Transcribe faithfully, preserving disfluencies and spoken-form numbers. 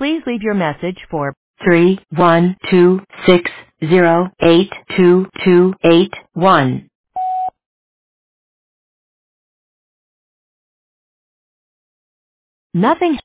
Please leave your message for three one two six zero eight two two eight one. Nothing